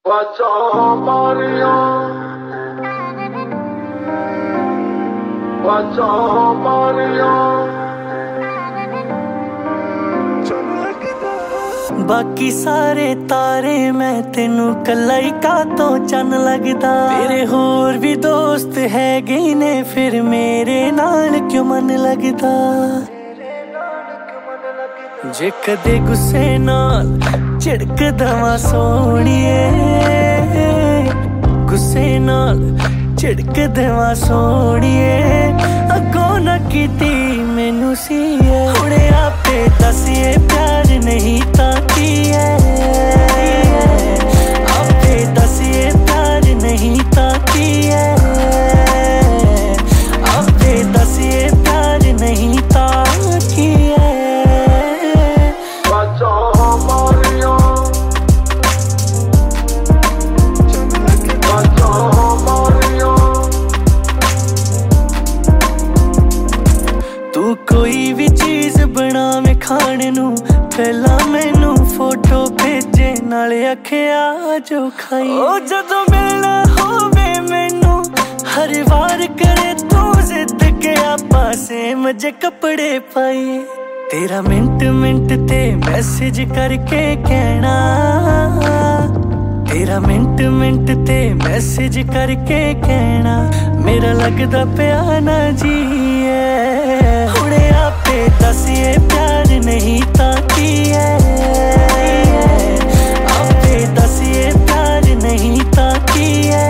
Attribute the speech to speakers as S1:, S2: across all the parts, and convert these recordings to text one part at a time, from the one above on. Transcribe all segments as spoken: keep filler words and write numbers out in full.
S1: Baca Maria, baca Maria.
S2: बाकी सारे तारे मैं तेनू कला ही कातों चन लगदा। तेरे होर भी दोस्त है गए ने, फिर मेरे नाल क्यों मन लगदा। जे कदे गुस्से नाल झिड़क दवां सोहणीए, गुस्से नाल झिड़क दवां सोहणीए, अगों ना कीती मैनू सीए। हुणे आपे दसिए प्यार नहीं तां की है, आपे दसिए प्यार नहीं तां की है, आपे दसिए प्यार नहीं तां की है।
S1: Baca Maria, baca Maria.
S2: तू कोई भी चीज बनावे खाने नू, पहला मैनू फोटो भेजे नाले आखिया जो खाई। ओ जदों मिलना होवे मैनू हर बार करे तू जिद के, आपां सेम जे कपड़े पाइए। तेरा मिंट मिंट ते मैसेज करके कहना, तेरा मिंट मिंट ते मैसेज करके कहना, मेरा लगदा प्या ना जी है। हुणे आपे दसिए प्यार नहीं तां की है, आपे दसिए प्यार नहीं तां की है,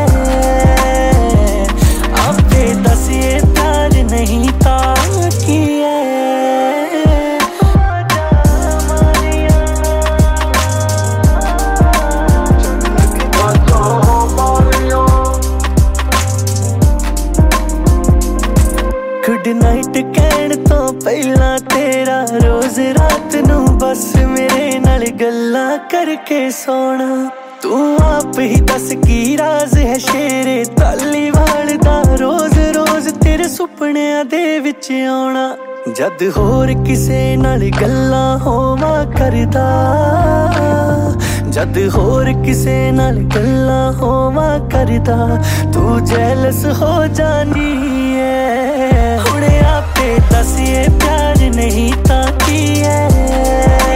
S2: आपे दसिए प्यार नहीं तां की है। गुड नाइट कहण तो पहला तेरा रोज रात नू बस मेरे नाल गल्लां करके सोना। तू आप ही दस की राज है शेरे धालीवाल दा, रोज रोज तेरे सुपनियां दे विच आउणा। जद होर किसे नाल गल्लां होवां करदा, जद होर किसे नाल गल्लां होवां करदा, तू जेलस हो जानी है। हुणे आपे दसिए प्यार नहीं तां की है।